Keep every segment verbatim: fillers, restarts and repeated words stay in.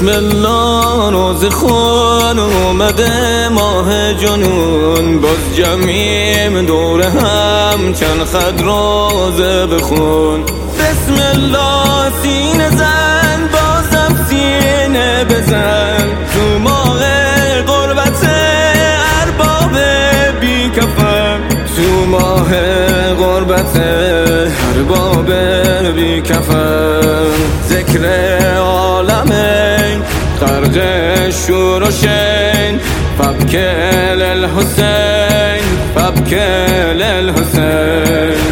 بسم الله روز خون اومده ماه جنون، باز جمعیم دور هم چند خط روزه بخون. بسم الله سینه زن بازم سینه بزن، تو ماه غربت ارباب بی کفن، تو ماه غربت ارباب بی کفن. ذکر عالمین غرق شور و شین، فبکل الحسین فبکل الحسین.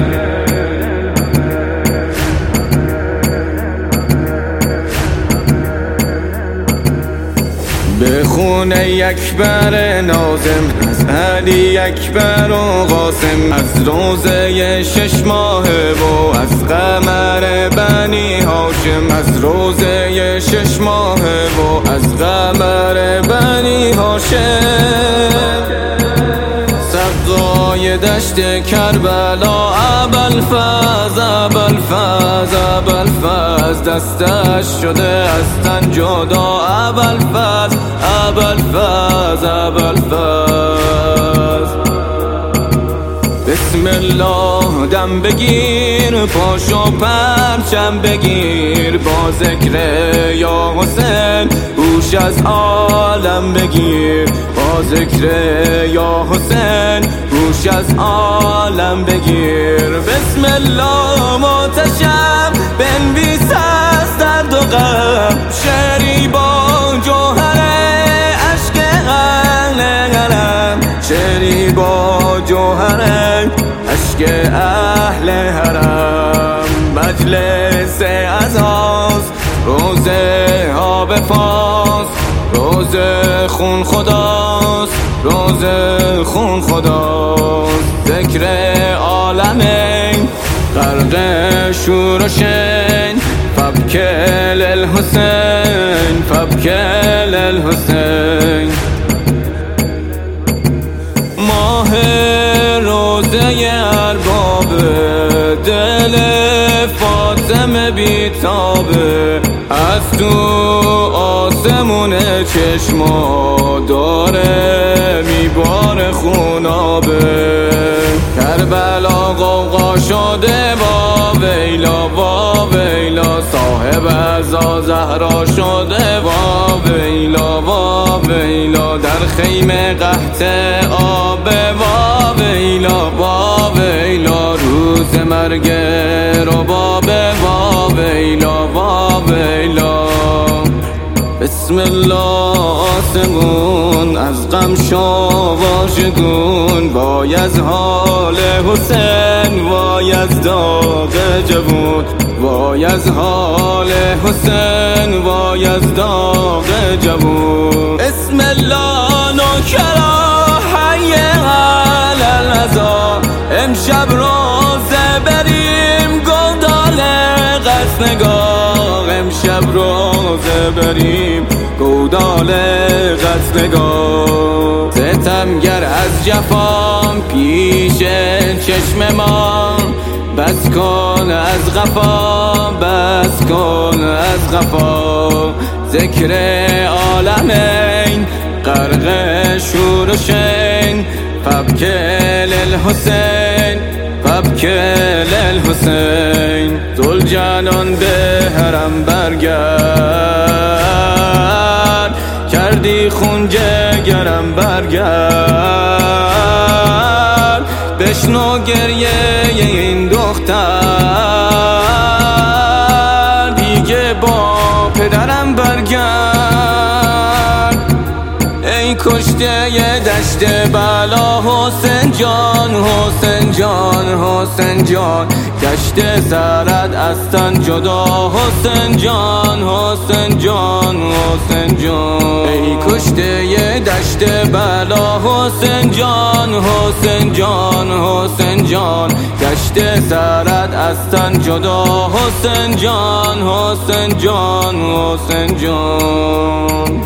به خونه اکبر ناظم از علی اکبر و قاسم، از روزه شش ماهه و از قمر بنی هاشم، از روزه شش ماهه و از قمر بنی هاشم. سقای دشت کربلا ابوالفضل ابوالفضل ابوالفضل، دستش شده از تن جدا ابوالفضل ابوالفضل ابوالفضل. بسم الله دم بگیر پاشو پرچم بگیر، با ذکر یا حسین هوش از عالم بگیر، با ذکر یا حسین هوش از عالم بگیر. بسم الله محتشم بنویس از درد و غم، شعری با جوهر عشق اهل حرم، شعری با جوهر عشق اهل حرم. مجلس عزاست روزه آب فاس، روزه خون خداست روزه خون خداست. ذکر عالمین غرق شور و شین، فبکل الحسین فبکل الحسین. ماه روزه ارباب دل فاطمه بیتابه، از تو آسمون چشما داره میباره خونابه. کربلا غوغا شده با ویلا با ویلا، صاحب عزا زهرا شده با ویلا با ویلا. در خیمه قحط آب با ویلا با ویلا، روز مرگ رباب با ویلا با ویلا. بسم الله آسمون از غم شو واژگون، وای از حال حسین وای از داغ جوون، وای از حال حسین وای از داغ جوون. بسم الله نوکرا حی علی العزا، امشب روزه بریم گودال غزنگاه، امشب روزه بریم گودال غزنگاه. ستمگر از جفام پیش چشم ما، بس کن از غفا بس کن از غفا. ذکر عالمین غرق شور و شین، فبکل الحسین فبکل الحسین. ذوالجلال به حرم برگرد، کردی خون جگرم برگرد. بشنو گریه این دختر، دیگه با پدرم برگرد. ای کشته ی دشت بلا حسین جان حسین جان حسین جان، گشته سرت از تن جدا حسین جان حسین جان حسین جان. ای کشته ی دشت بلا حسین جان حسین جان حسین جان، گشته سرت از تن جدا حسین جان حسین جان حسین جان.